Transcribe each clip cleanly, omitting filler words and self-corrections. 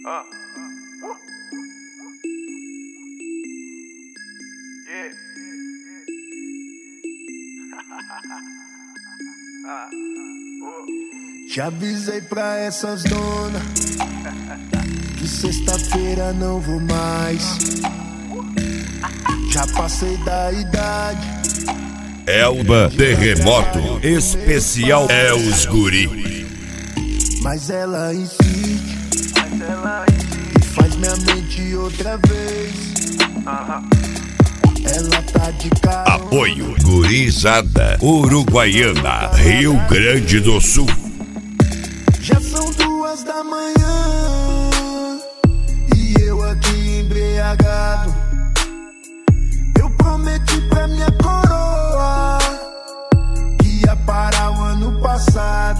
Já avisei pra essas donas que sexta-feira não vou mais. Já passei da idade. Elba Terremoto Especial é os guri. Mas ela insiste e faz minha mente outra vez. Ela tá de cara. Apoio Gurizada Uruguaiana, Rio Grande do Sul. Já são 2 da manhã e eu aqui embriagado. Eu prometi pra minha coroa que ia parar o ano passado,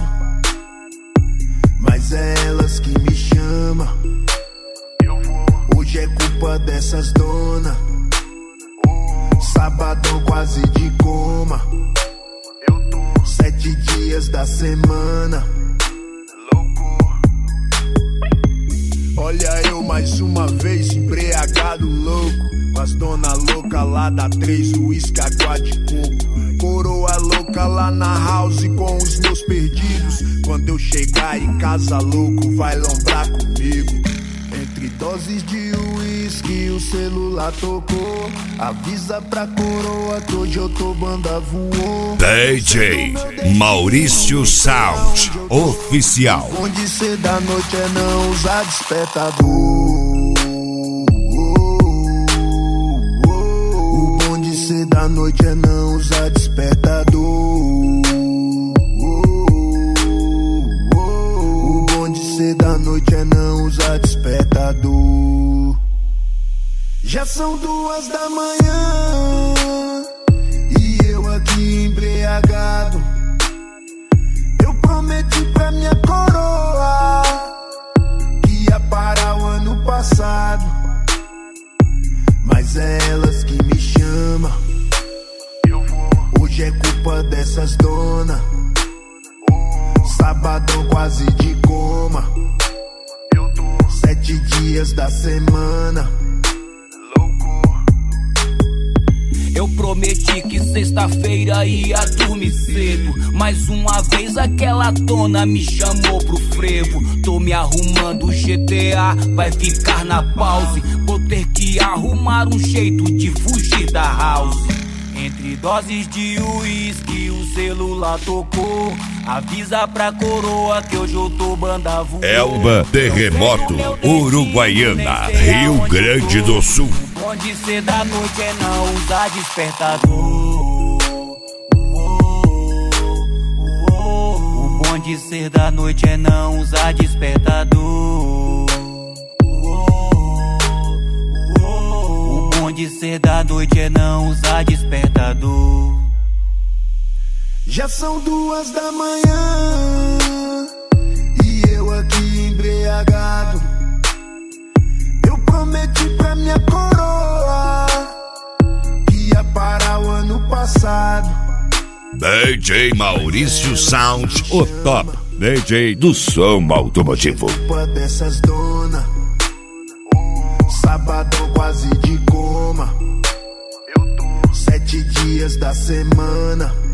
mas é elas que me chamam. Hoje é culpa dessas donas. Sabadão quase de coma. 7 dias da semana. Olha eu mais uma vez embriagado louco, com as dona louca lá da 3, uísque, água de coco. Coroa louca lá na house com os meus perdidos. Quando eu chegar em casa louco vai lombrar comigo. Entre doses de uísque o celular tocou. Avisa pra coroa que hoje eu tô banda voou. DJ Maurício Sound Oficial. O bom de ser da noite é não usar despertador. O bom de ser da noite é não usar despertador. O bom de ser da noite é não usar despertador. Já são 2 da manhã e eu aqui embriagado. Eu prometi pra minha coroa que ia parar o ano passado, mas é elas que me chamam. Hoje é culpa dessas donas. Sabadão quase de coma. 7 dias da semana. Eu prometi que sexta-feira ia dormir cedo. Mais uma vez aquela dona me chamou pro frevo. Tô me arrumando, o GTA vai ficar na pause. Vou ter que arrumar um jeito de fugir da house. Entre doses de uísque o celular tocou. Avisa pra coroa que hoje eu tô banda voou. Elba Terremoto Uruguaiana, Rio Grande do Sul. O bom de ser da noite é não usar despertador. O bom de ser da noite é não usar despertador. O bom de ser da noite é não usar despertador. Já são 2 da manhã e eu aqui embriagado. Eu prometi pra minha coroa que ia parar o ano passado. DJ Maurício Sound, o top DJ do som automotivo. Culpa dessas donas. Sabadão quase de coma. 7 dias da semana.